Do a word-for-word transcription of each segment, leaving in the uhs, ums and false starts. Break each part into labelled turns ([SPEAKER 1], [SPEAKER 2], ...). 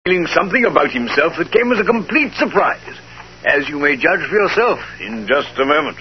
[SPEAKER 1] feeling something about himself that came as a complete surprise, as you may judge for yourself in just a moment.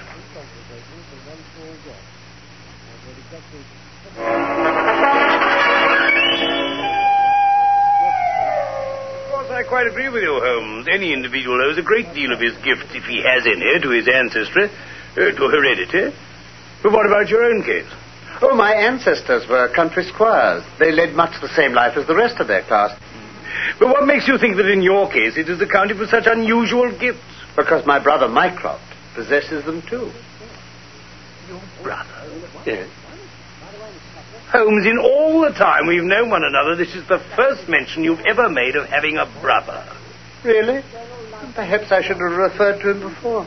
[SPEAKER 1] Of course, I quite agree with you, Holmes. Any individual owes a great deal of his gifts, if he has any, to his ancestry, uh, to heredity. But what about your own case?
[SPEAKER 2] Oh, my ancestors were country squires. They led much the same life as the rest of their class.
[SPEAKER 1] But what makes you think that in your case it is accounted for such unusual gifts?
[SPEAKER 2] Because my brother Mycroft possesses them too.
[SPEAKER 1] Your brother?
[SPEAKER 2] Yes.
[SPEAKER 1] Holmes, in all the time we've known one another, this is the first mention you've ever made of having a brother.
[SPEAKER 2] Really? Perhaps I should have referred to him before.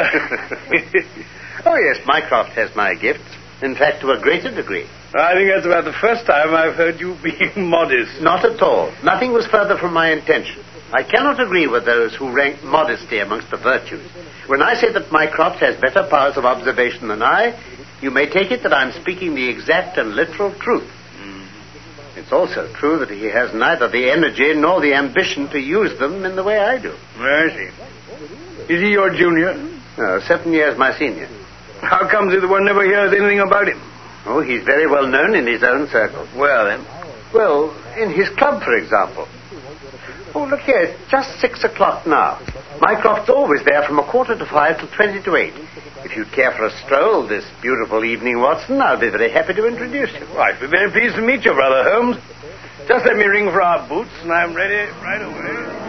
[SPEAKER 2] Oh, yes, Mycroft has my gifts. In fact, to a greater degree.
[SPEAKER 1] I think that's about the first time I've heard you being modest.
[SPEAKER 2] Not at all. Nothing was further from my intention. I cannot agree with those who rank modesty amongst the virtues. When I say that Mycroft has better powers of observation than I, you may take it that I'm speaking the exact and literal truth. Mm. It's also true that he has neither the energy nor the ambition to use them in the way I do.
[SPEAKER 1] I see. Is he your junior?
[SPEAKER 2] No, seven years my senior.
[SPEAKER 1] How comes it that one never hears anything about him?
[SPEAKER 2] Oh, he's very well known in his own circle.
[SPEAKER 1] Well, then?
[SPEAKER 2] Well, in his club, for example. Oh, look here, it's just six o'clock now. Mycroft's always there from a quarter to five till twenty to eight. If you'd care for a stroll this beautiful evening, Watson, I'll be very happy to introduce you.
[SPEAKER 1] Well, I'd be very pleased to meet you, Brother Holmes. Just let me ring for our boots, and I'm ready right away.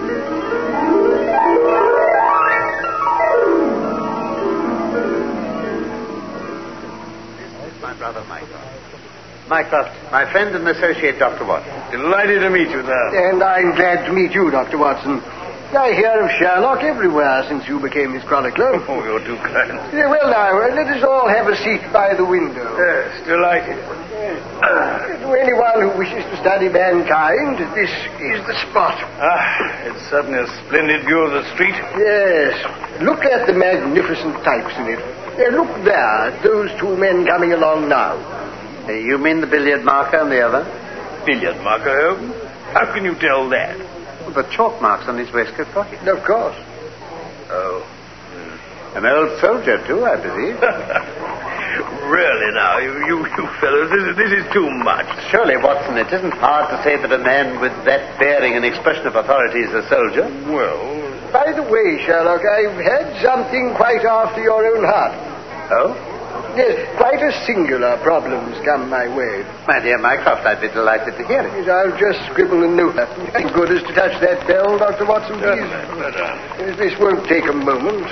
[SPEAKER 2] My brother Mycroft. Mycroft, my friend and associate, Doctor Watson.
[SPEAKER 1] Delighted to meet you, sir.
[SPEAKER 3] And I'm glad to meet you, Doctor Watson. I hear of Sherlock everywhere since you became his chronicler.
[SPEAKER 1] Oh, you're too kind.
[SPEAKER 3] Yeah, well, now, uh, let us all have a seat by the window.
[SPEAKER 1] Yes, delighted.
[SPEAKER 3] Uh, to anyone who wishes to study mankind, this is the spot.
[SPEAKER 1] Ah, it's certainly a splendid view of the street.
[SPEAKER 3] Yes. Look at the magnificent types in it. Uh, look there, at those two men coming along now.
[SPEAKER 2] Uh, you mean the billiard marker and the other?
[SPEAKER 1] Billiard marker, Holmes? How can you tell that?
[SPEAKER 2] Well, the chalk marks on his waistcoat pocket.
[SPEAKER 3] Of course.
[SPEAKER 1] Oh.
[SPEAKER 2] An old soldier, too, I believe.
[SPEAKER 1] Really, now, you, you, you fellows, this is, this is too much.
[SPEAKER 2] Surely, Watson, it isn't hard to say that a man with that bearing and expression of authority is a soldier.
[SPEAKER 1] Well...
[SPEAKER 3] By the way, Sherlock, I've had something quite after your own heart.
[SPEAKER 2] Oh?
[SPEAKER 3] Yes, quite a singular problem's come my way.
[SPEAKER 2] My dear Mycroft, I'd be delighted to hear it.
[SPEAKER 3] Yes, I'll just scribble a note. As good as to touch that bell, Doctor Watson, please. Yes, this won't take a moment.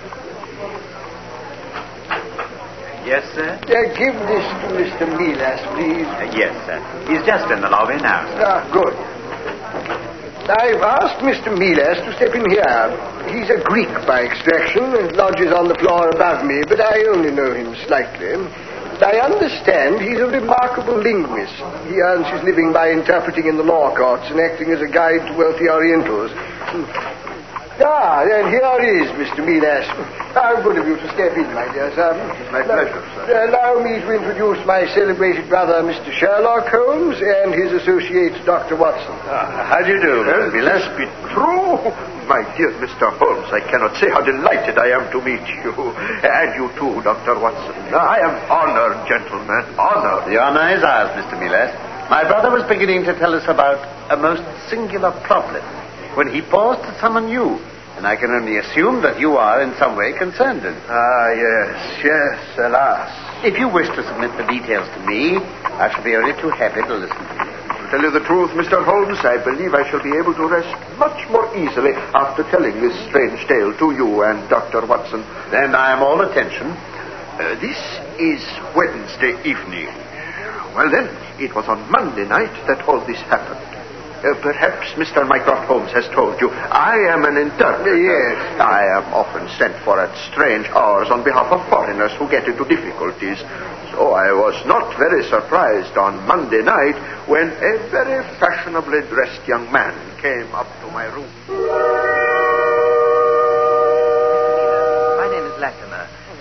[SPEAKER 2] Yes, sir?
[SPEAKER 3] Uh, give this to Mister Melas, please.
[SPEAKER 2] Uh, yes, sir. He's just in the lobby now, sir.
[SPEAKER 3] Ah, good. I've asked Mister Melas to step in here. He's a Greek by extraction and lodges on the floor above me, but I only know him slightly. I understand he's a remarkable linguist. He earns his living by interpreting in the law courts and acting as a guide to wealthy Orientals. Ah, and here is Mister Melas. How good of you to step in, my dear sir.
[SPEAKER 2] My pleasure, sir.
[SPEAKER 3] Allow me to introduce my celebrated brother, Mister Sherlock Holmes, and his associate, Doctor Watson.
[SPEAKER 2] Ah, how do you do, Mister Melas?
[SPEAKER 4] Be true. My dear Mister Holmes, I cannot say how delighted I am to meet you. And you too, Doctor Watson. I am honored, gentlemen, honored.
[SPEAKER 2] The honor is ours, Mister Melas. My brother was beginning to tell us about a most singular problem when he paused to summon you. And I can only assume that you are in some way concerned in it.
[SPEAKER 4] Ah, yes, yes, alas.
[SPEAKER 2] If you wish to submit the details to me, I shall be only too happy to listen to you.
[SPEAKER 4] To tell you the truth, Mister Holmes, I believe I shall be able to rest much more easily after telling this strange tale to you and Doctor Watson.
[SPEAKER 2] Then I am all attention.
[SPEAKER 4] Uh, this is Wednesday evening. Well, then, it was on Monday night that all this happened. Uh, perhaps Mister Mycroft Holmes has told you, I am an interpreter.
[SPEAKER 3] Yes.
[SPEAKER 4] I am often sent for at strange hours on behalf of foreigners who get into difficulties. So I was not very surprised on Monday night when a very fashionably dressed young man came up to my room.
[SPEAKER 5] My name is Latimer. I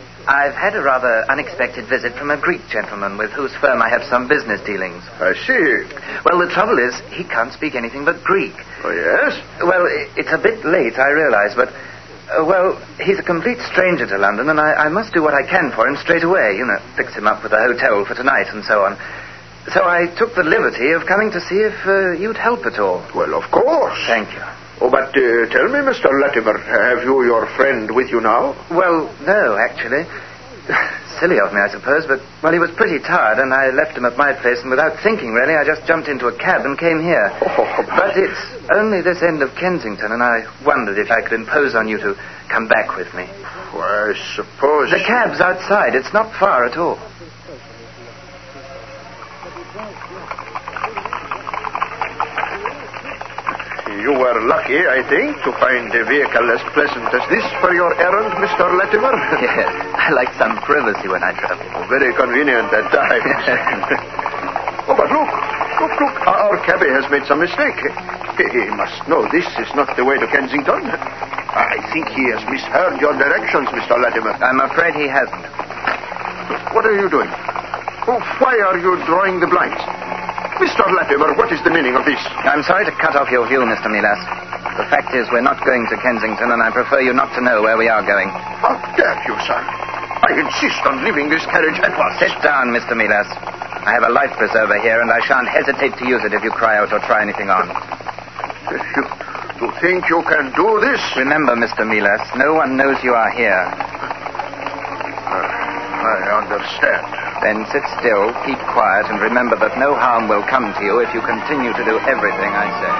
[SPEAKER 5] I've had a rather unexpected visit from a Greek gentleman with whose firm I have some business dealings.
[SPEAKER 4] I see.
[SPEAKER 5] Well, the trouble is, he can't speak anything but Greek.
[SPEAKER 4] Oh, yes?
[SPEAKER 5] Well, it's a bit late, I realize, but, uh, well, he's a complete stranger to London, and I, I must do what I can for him straight away. You know, fix him up with a hotel for tonight and so on. So I took the liberty of coming to see if uh, you'd help at all.
[SPEAKER 4] Well, of course.
[SPEAKER 5] Thank you.
[SPEAKER 4] Oh, but uh, tell me, Mister Latimer, have you your friend with you now?
[SPEAKER 5] Well, no, actually. Silly of me, I suppose, but, well, he was pretty tired, and I left him at my place, and without thinking, really, I just jumped into a cab and came here.
[SPEAKER 4] Oh,
[SPEAKER 5] but it's only this end of Kensington, and I wondered if I could impose on you to come back with me.
[SPEAKER 4] Well, I suppose...
[SPEAKER 5] The cab's outside. It's not far at all.
[SPEAKER 4] You were lucky, I think, to find a vehicle as pleasant as this for your errand, Mister Latimer.
[SPEAKER 5] Yes, I like some privacy when I travel.
[SPEAKER 4] Very convenient at times. Oh, but look, look, look, our cabby has made some mistake. He must know this is not the way to Kensington. I think he has misheard your directions, Mister Latimer.
[SPEAKER 5] I'm afraid he hasn't.
[SPEAKER 4] What are you doing? Oh, why are you drawing the blinds? Mister Latimer, what is the meaning of this?
[SPEAKER 5] I'm sorry to cut off your view, Mister Milas. The fact is, we're not going to Kensington, and I prefer you not to know where we are going.
[SPEAKER 4] How dare you, sir? I insist on leaving this carriage at once.
[SPEAKER 5] Sit down, Mister Milas. I have a life preserver here, and I shan't hesitate to use it if you cry out or try anything on.
[SPEAKER 4] You, you think you can do this?
[SPEAKER 5] Remember, Mister Milas, no one knows you are here.
[SPEAKER 4] Uh, I understand.
[SPEAKER 5] Then sit still, keep quiet, and remember that no harm will come to you if you continue to do everything I say.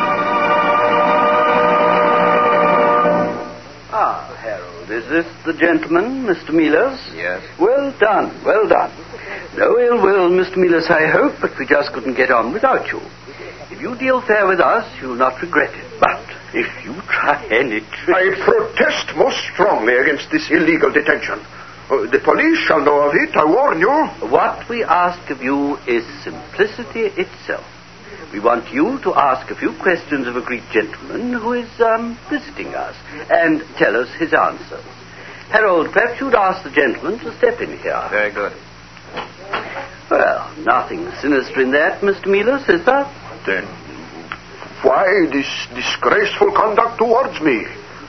[SPEAKER 6] Ah, Harold, is this the gentleman, Mister Milas?
[SPEAKER 5] Yes.
[SPEAKER 6] Well done, well done. No ill will, Mister Milas, I hope, but we just couldn't get on without you. If you deal fair with us, you'll not regret it. But if you try any trick...
[SPEAKER 4] I protest most strongly against this illegal detention. Uh, the police shall know of it, I warn you.
[SPEAKER 6] What we ask of you is simplicity itself. We want you to ask a few questions of a Greek gentleman who is um, visiting us and tell us his answers. Harold, perhaps you'd ask the gentleman to step in here.
[SPEAKER 5] Very good.
[SPEAKER 6] Well, nothing sinister in that, Mister Milas, is there?
[SPEAKER 4] Then why this disgraceful conduct towards me?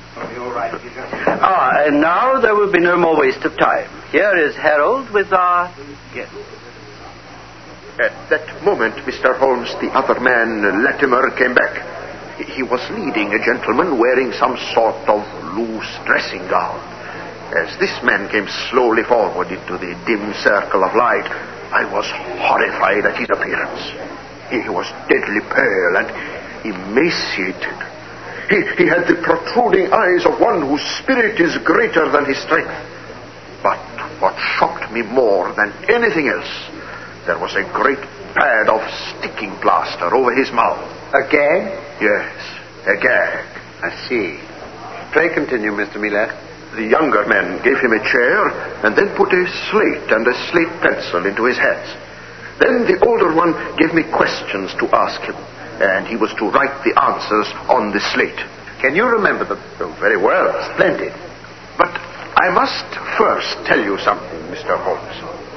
[SPEAKER 6] Ah, and now there will be no more waste of time. Here is Harold with our guest.
[SPEAKER 4] At that moment, Mister Holmes, the other man, Latimer, came back. He was leading a gentleman wearing some sort of loose dressing gown. As this man came slowly forward into the dim circle of light, I was horrified at his appearance. He was deadly pale and emaciated. He, he had the protruding eyes of one whose spirit is greater than his strength. But what shocked me more than anything else, there was a great pad of sticking plaster over his mouth.
[SPEAKER 2] A gag?
[SPEAKER 4] Yes, a gag.
[SPEAKER 2] I see. Pray continue, Mister Milas.
[SPEAKER 4] The younger man gave him a chair and then put a slate and a slate pencil into his hands. Then the older one gave me questions to ask him, and he was to write the answers on the slate.
[SPEAKER 2] Can you remember them?
[SPEAKER 4] Oh, very well.
[SPEAKER 2] Splendid.
[SPEAKER 4] But I must first tell you something, Mister Holmes.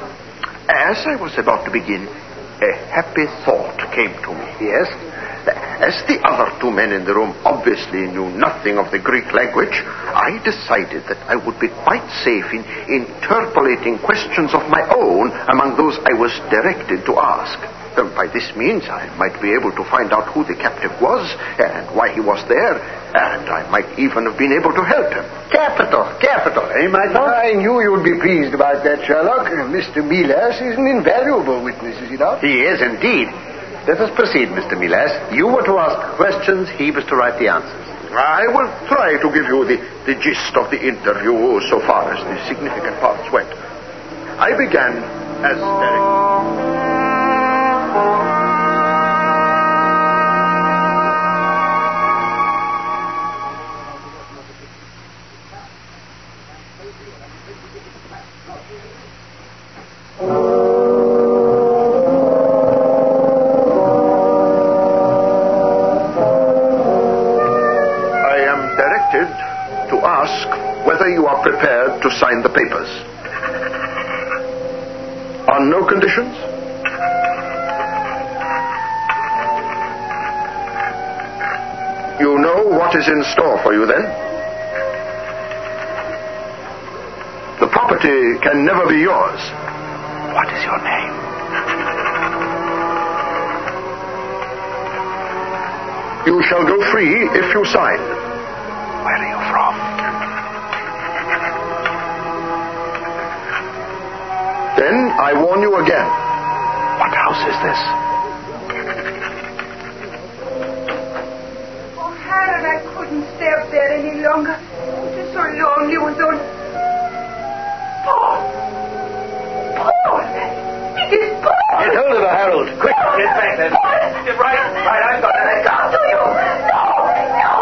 [SPEAKER 4] As I was about to begin, a happy thought came to me.
[SPEAKER 2] Yes?
[SPEAKER 4] As the other two men in the room obviously knew nothing of the Greek language, I decided that I would be quite safe in interpolating questions of my own among those I was directed to ask. Uh, by this means, I might be able to find out who the captive was and why he was there, and I might even have been able to help him.
[SPEAKER 3] Capital, capital, eh, my lord? I knew you'd be pleased about that, Sherlock. Mister Milas is an invaluable witness, is he not?
[SPEAKER 2] He is indeed. Let us proceed, Mister Milas. You were to ask questions, he was to write the answers.
[SPEAKER 4] I will try to give you the, the gist of the interview so far as the significant parts went. I began as directed. To ask whether you are prepared to sign the papers. On no conditions? You know what is in store for you, then? The property can never be yours.
[SPEAKER 5] What is your name?
[SPEAKER 4] You shall go free if you sign.
[SPEAKER 5] Where are you from?
[SPEAKER 4] Then I warn you again.
[SPEAKER 5] What house is this?
[SPEAKER 7] Oh, Harold, I couldn't stay up there any longer. It is so lonely with those... Paul! Paul! It is Paul!
[SPEAKER 1] Get hold of her, Harold. Quick,
[SPEAKER 7] Paul!
[SPEAKER 1] get back then.
[SPEAKER 7] Paul!
[SPEAKER 1] Right, right, I've got it.
[SPEAKER 7] Come to you! No! No!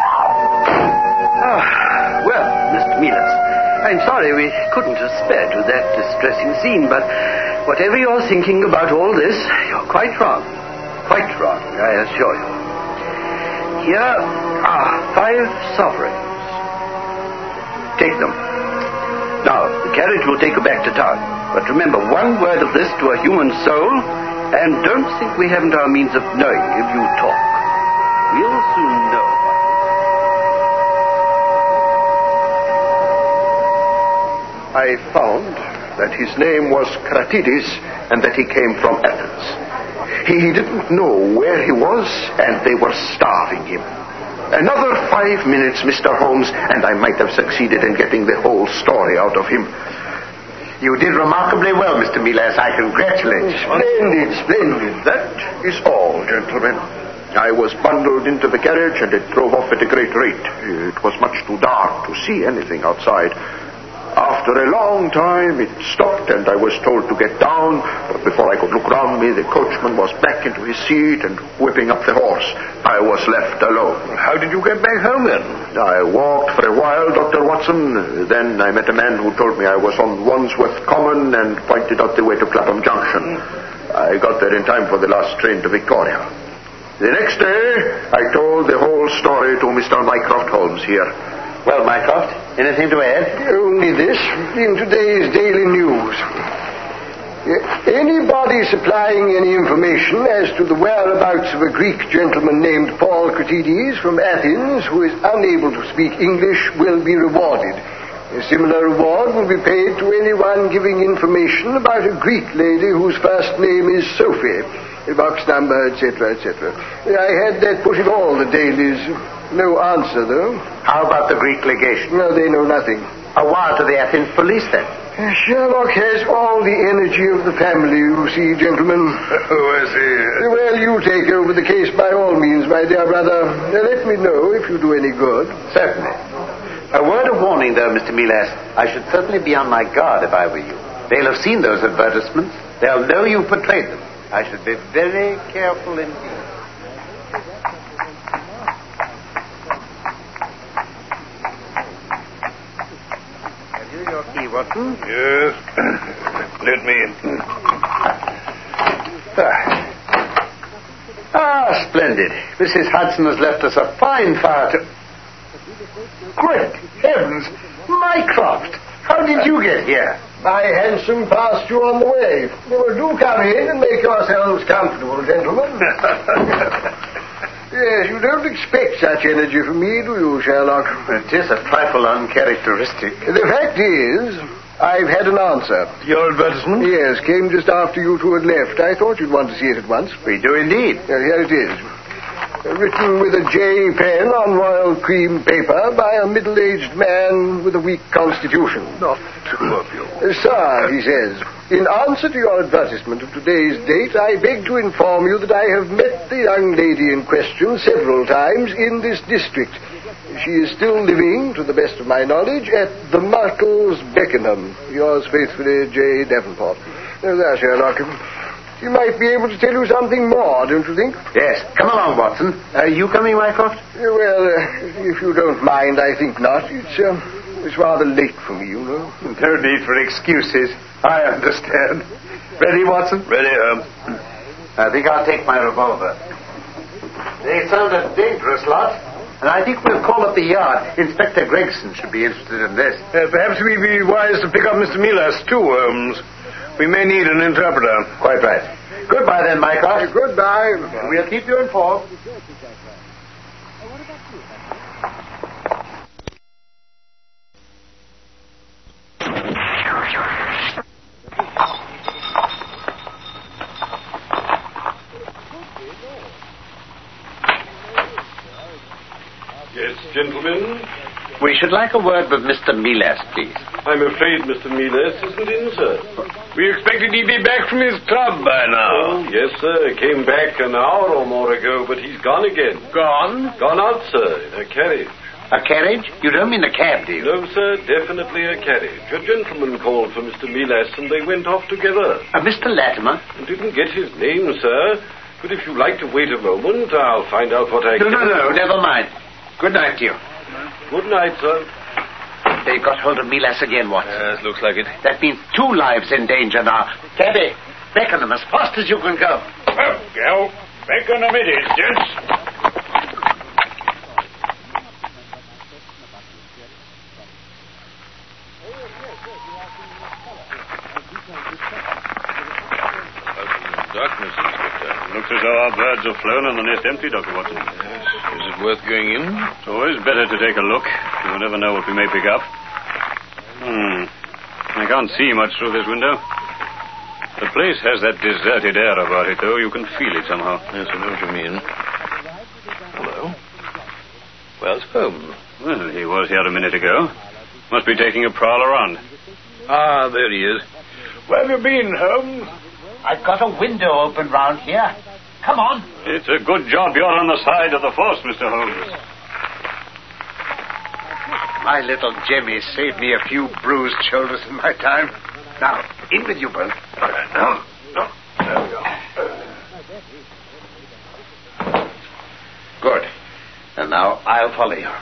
[SPEAKER 6] Ah, well, Mister Milas, I'm sorry we couldn't have spared you that distressing scene, but whatever you're thinking about all this, you're quite wrong. Quite wrong, I assure you. Here are five sovereigns. Take them. Now, the carriage will take you back to town. But remember, one word of this to a human soul, and don't think we haven't our means of knowing if you talk. We'll soon know.
[SPEAKER 4] I found that his name was Kratides and that he came from Athens. He didn't know where he was, and they were starving him. Another five minutes, Mister Holmes, and I might have succeeded in getting the whole story out of him.
[SPEAKER 2] You did remarkably well, Mister Milas. I congratulate you.
[SPEAKER 4] Splendid, splendid. That is all, gentlemen. I was bundled into the carriage, and it drove off at a great rate. It was much too dark to see anything outside. After a long time, it stopped, and I was told to get down. But before I could look round me, the coachman was back into his seat and whipping up the horse. I was left alone.
[SPEAKER 1] How did you get back home, then?
[SPEAKER 4] I walked for a while, Doctor Watson. Then I met a man who told me I was on Wandsworth Common and pointed out the way to Clapham Junction. I got there in time for the last train to Victoria. The next day, I told the whole story to Mister Mycroft Holmes here.
[SPEAKER 2] Well, Mycroft, anything to add?
[SPEAKER 3] Only this, in today's Daily News. Anybody supplying any information as to the whereabouts of a Greek gentleman named Paul Kratides from Athens who is unable to speak English will be rewarded. A similar reward will be paid to anyone giving information about a Greek lady whose first name is Sophie, box number, et cetera, et cetera. I had that put in all the dailies. No answer, though.
[SPEAKER 2] How about the Greek legation?
[SPEAKER 3] No, they know nothing.
[SPEAKER 2] A wire to the Athens police, then?
[SPEAKER 3] Sherlock has all the energy of the family, you see, gentlemen.
[SPEAKER 1] Oh, I see.
[SPEAKER 3] Well, you take over the case by all means, my dear brother. Now, let me know if you do any good.
[SPEAKER 2] Certainly. A word of warning, though, Mister Milas. I should certainly be on my guard if I were you. They'll have seen those advertisements. They'll know you portrayed them. I should be very careful indeed. Have you your key, Watson?
[SPEAKER 1] Yes. Let me in.
[SPEAKER 2] Ah. ah, splendid. Missus Hudson has left us a fine fire to... Great heavens! Mycroft! How did you get here?
[SPEAKER 3] My hansom passed you on the way. Well, do come in and make yourselves comfortable, gentlemen. Yes, you don't expect such energy from me, do you, Sherlock?
[SPEAKER 2] It is a trifle uncharacteristic.
[SPEAKER 3] The fact is, I've had an answer.
[SPEAKER 1] Your advertisement?
[SPEAKER 3] Yes, came just after you two had left. I thought you'd want to see it at once.
[SPEAKER 2] We do indeed.
[SPEAKER 3] Uh, here it is. Uh, written with a J pen on royal cream paper by a middle-aged man with a weak constitution.
[SPEAKER 1] Not two of you.
[SPEAKER 3] Uh, sir, he says, in answer to your advertisement of today's date, I beg to inform you that I have met the young lady in question several times in this district. She is still living, to the best of my knowledge, at the Markles, Beckenham. Yours faithfully, J. Davenport. Now, there, Sherlock. She might be able to tell you something more, don't you think?
[SPEAKER 2] Yes. Come along, Watson. Are you coming, Mycroft?
[SPEAKER 3] Uh, well, uh, if you don't mind, I think not. It's, uh, it's rather late for me, you know.
[SPEAKER 2] No need for excuses. I understand. Ready, Watson?
[SPEAKER 1] Ready, Holmes.
[SPEAKER 2] I think I'll take my revolver. They sound a dangerous lot, and I think we'll call up the yard. Inspector Gregson should be interested in this.
[SPEAKER 1] Uh, perhaps we'd be wise to pick up Mister Milas, too, Holmes. We may need an interpreter.
[SPEAKER 2] Quite right. Goodbye then, Mycroft.
[SPEAKER 3] Goodbye.
[SPEAKER 2] We'll keep you informed.
[SPEAKER 8] Yes, gentlemen?
[SPEAKER 2] We should like a word with Mister Miles, please.
[SPEAKER 8] I'm afraid Mister Miles isn't in, sir.
[SPEAKER 1] We expected he'd be back from his club by now.
[SPEAKER 8] Oh, yes, sir. Came back an hour or more ago, but he's gone again.
[SPEAKER 1] Gone?
[SPEAKER 8] Gone out, sir, in a carriage.
[SPEAKER 2] A carriage? You don't mean a cab, do you?
[SPEAKER 8] No, sir, definitely a carriage. A gentleman called for Mister Miles, and they went off together.
[SPEAKER 2] Uh, Mister Latimer?
[SPEAKER 8] I didn't get his name, sir. But if you'd like to wait a moment, I'll find out what I
[SPEAKER 2] No,
[SPEAKER 8] can...
[SPEAKER 2] no, no, never mind. Good night to you.
[SPEAKER 8] Good night, sir.
[SPEAKER 2] They've got hold of Miles again, Watson.
[SPEAKER 1] Yes, looks like it.
[SPEAKER 2] That means two lives in danger now. Cabby, beckon them as fast as you can go.
[SPEAKER 1] Well, gal, back on them it is, gents.
[SPEAKER 9] Darkness, Inspector. Looks as though our birds have flown and the nest empty, Doctor Watson.
[SPEAKER 1] Yes. Is it worth going in?
[SPEAKER 9] It's always better to take a look. You never know what we may pick up. Hmm. I can't see much through this window. The place has that deserted air about it, though. You can feel it somehow.
[SPEAKER 1] Yes, I know what you mean. Hello? Where's Holmes?
[SPEAKER 9] Well, he was here a minute ago. Must be taking a prowl around.
[SPEAKER 1] Ah, there he is. Where have you been, Holmes?
[SPEAKER 2] I've got a window open round here. Come on.
[SPEAKER 9] It's a good job you're on the side of the force, Mister Holmes.
[SPEAKER 2] My little Jemmy saved me a few bruised shoulders in my time. Now, in with you both.
[SPEAKER 1] No, no. There we go.
[SPEAKER 2] Good. And now I'll follow you.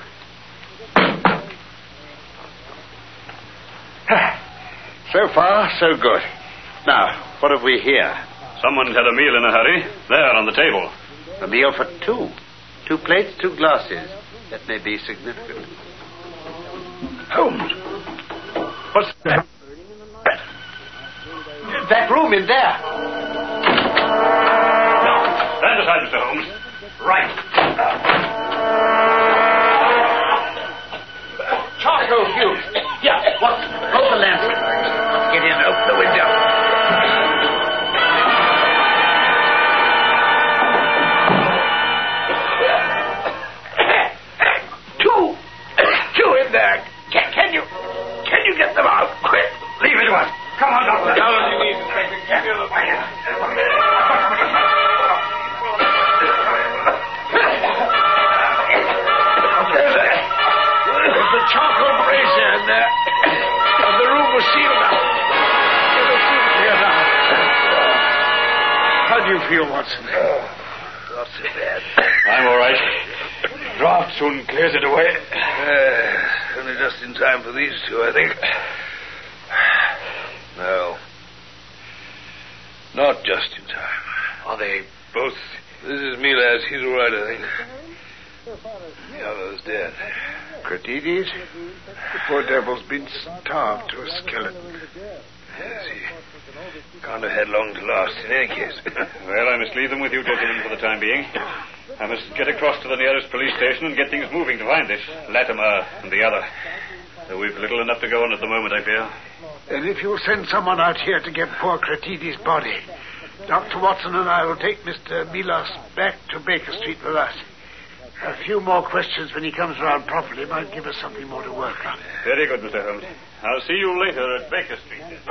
[SPEAKER 2] So far, so good. Now, what have we here?
[SPEAKER 9] Someone's had a meal in a hurry. There, on the table.
[SPEAKER 2] A meal for two. Two plates, two glasses. That may be significant.
[SPEAKER 1] Holmes. What's that?
[SPEAKER 2] That room in there.
[SPEAKER 9] Now, stand aside, Mister Holmes.
[SPEAKER 2] Right. Charcoal fumes. Yeah, what? Hold the lantern. Let's get in and open the window.
[SPEAKER 1] Feel, Watson? Oh, not so bad. I'm all right. Draft soon clears it away. Uh, only just in time for these two, I think. No. Not just in time.
[SPEAKER 2] Are they
[SPEAKER 1] both? This is Milas. He's all right, I think. The other's dead.
[SPEAKER 3] Cratides? The poor devil's been starved to a skeleton.
[SPEAKER 1] Yes, he can't have had long to last in any case.
[SPEAKER 9] Well, I must leave them with you, gentlemen, for the time being. I must get across to the nearest police station and get things moving to find this Latimer and the other. Though we've little enough to go on at the moment, I fear.
[SPEAKER 3] And if you'll send someone out here to get poor Cratides' body, Doctor Watson and I will take Mister Milas back to Baker Street with us. A few more questions when he comes around properly might give us something more to work on.
[SPEAKER 9] Very good, Mister Holmes. I'll see you later at Baker Street.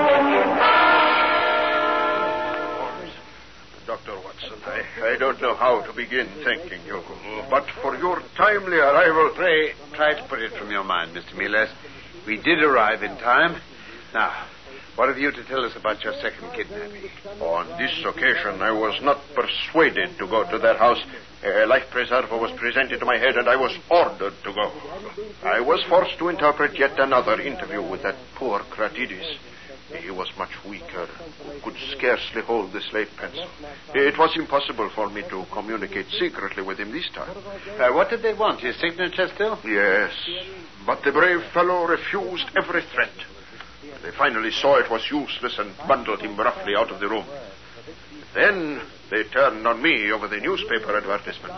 [SPEAKER 4] Doctor Watson, I, I don't know how to begin thanking you, but for your timely arrival...
[SPEAKER 2] Pray, try to put it from your mind, Mister Milas. We did arrive in time. Now, what have you to tell us about your second kidnapping?
[SPEAKER 4] On this occasion, I was not persuaded to go to that house. A life preserver was presented to my head, and I was ordered to go. I was forced to interpret yet another interview with that poor Cratides. He was much weaker, could scarcely hold the slate pencil. It was impossible for me to communicate secretly with him this time.
[SPEAKER 2] Uh, what did they want? His signature still?
[SPEAKER 4] Yes, but the brave fellow refused every threat. They finally saw it was useless and bundled him roughly out of the room. Then they turned on me over the newspaper advertisement.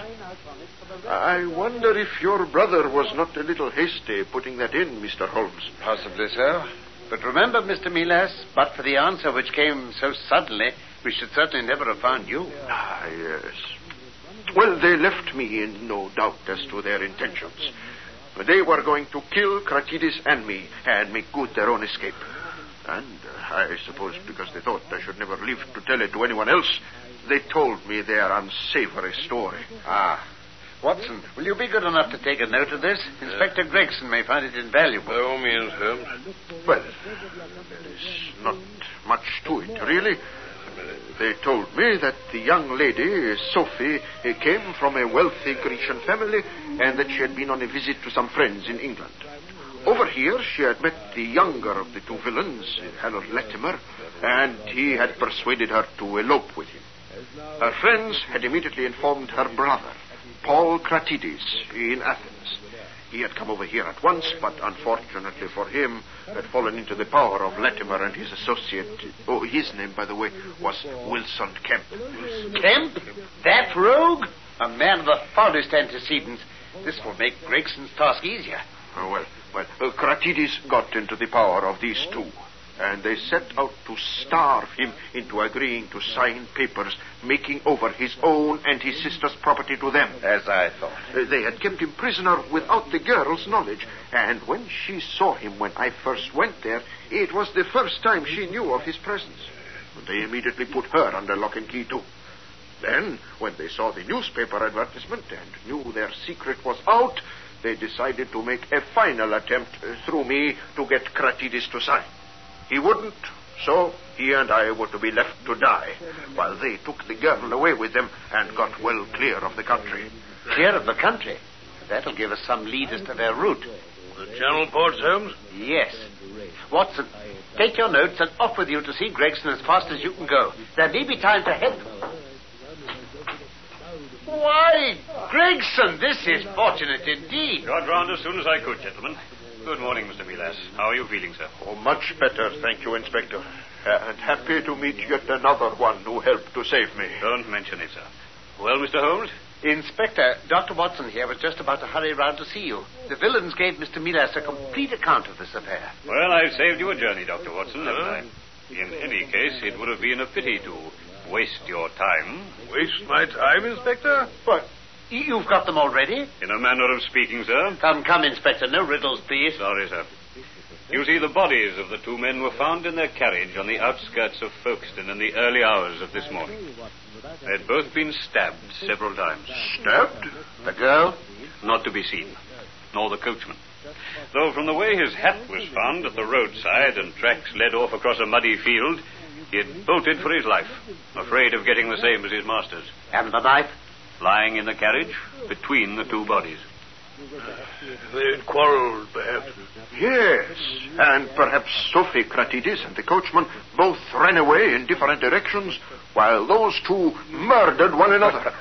[SPEAKER 4] I wonder if your brother was not a little hasty putting that in, Mister Holmes.
[SPEAKER 2] Possibly so. But remember, Mister Milas, but for the answer which came so suddenly, we should certainly never have found you.
[SPEAKER 4] Ah, yes. Well, they left me in no doubt as to their intentions. They were going to kill Kratidis and me and make good their own escape. And uh, I suppose because they thought I should never live to tell it to anyone else, they told me their unsavory story.
[SPEAKER 2] Ah. Watson, will you be good enough to take a note of this? Inspector Gregson may find it invaluable.
[SPEAKER 8] By all means, Holmes.
[SPEAKER 4] Well, there is not much to it, really. They told me that the young lady, Sophie, came from a wealthy Grecian family and that she had been on a visit to some friends in England. Over here, she had met the younger of the two villains, Harold Latimer, and he had persuaded her to elope with him. Her friends had immediately informed her brother, Paul Kratidis, in Athens. He had come over here at once, but unfortunately for him, had fallen into the power of Latimer and his associate. Oh, his name, by the way, was Wilson Kemp.
[SPEAKER 2] Kemp? That rogue? A man of the foulest antecedents. This will make Gregson's task easier.
[SPEAKER 4] Oh, well, well, uh, Kratidis got into the power of these two, and they set out to starve him into agreeing to sign papers making over his own and his sister's property to them.
[SPEAKER 2] As I thought.
[SPEAKER 4] Uh, they had kept him prisoner without the girl's knowledge, and when she saw him when I first went there, it was the first time she knew of his presence. They immediately put her under lock and key, too. Then, when they saw the newspaper advertisement and knew their secret was out, they decided to make a final attempt uh, through me to get Kratidis to sign. He wouldn't, so he and I were to be left to die, while they took the girl away with them and got well clear of the country.
[SPEAKER 2] Clear of the country? That'll give us some lead as to their route.
[SPEAKER 8] The Channel ports, Holmes?
[SPEAKER 2] Yes. Watson, take your notes and off with you to see Gregson as fast as you can go. There may be time to head them. Why, Gregson, this is fortunate indeed.
[SPEAKER 9] Got round as soon as I could, gentlemen. Good morning, Mister Milas. How are you feeling, sir?
[SPEAKER 4] Oh, much better, thank you, Inspector. Uh, and happy to meet yet another one who helped to save me.
[SPEAKER 9] Don't mention it, sir. Well, Mister Holmes?
[SPEAKER 2] Inspector, Doctor Watson here was just about to hurry round to see you. The villains gave Mister Milas a complete account of this affair.
[SPEAKER 9] Well, I've saved you a journey, Doctor Watson, haven't I? In any case, it would have been a pity to waste your time.
[SPEAKER 8] Waste my time, Inspector?
[SPEAKER 2] What? You've got them already?
[SPEAKER 9] In a manner of speaking, sir.
[SPEAKER 2] Come, come, Inspector. No riddles, please.
[SPEAKER 9] Sorry, sir. You see, the bodies of the two men were found in their carriage on the outskirts of Folkestone in the early hours of this morning. They had both been stabbed several times.
[SPEAKER 4] Stabbed?
[SPEAKER 2] The girl?
[SPEAKER 9] Not to be seen, nor the coachman. Though from the way his hat was found at the roadside and tracks led off across a muddy field, he had bolted for his life, afraid of getting the same as his masters.
[SPEAKER 2] And the knife?
[SPEAKER 9] Lying in the carriage between the two bodies.
[SPEAKER 8] They had quarreled, perhaps.
[SPEAKER 4] Yes, and perhaps Sophie Kratidis and the coachman both ran away in different directions, while those two murdered one another.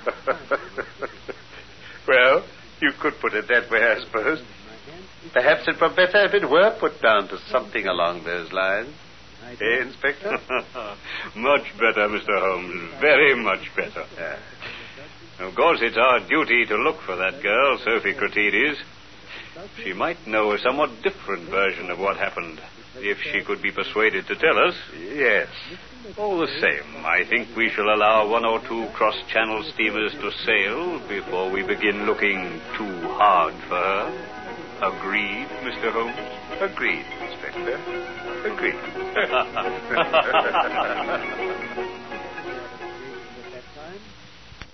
[SPEAKER 2] Well, you could put it that way, I suppose. Perhaps it were better if it were put down to something along those lines. Eh, Inspector?
[SPEAKER 9] Much better, Mister Holmes. Very much better.
[SPEAKER 2] Yeah.
[SPEAKER 9] Of course, it's our duty to look for that girl, Sophie Kratidis. She might know a somewhat different version of what happened, if she could be persuaded to tell us.
[SPEAKER 2] Yes.
[SPEAKER 9] All the same, I think we shall allow one or two cross-channel steamers to sail before we begin looking too hard for her. Agreed, Mister Holmes?
[SPEAKER 2] Agreed, Inspector. Agreed.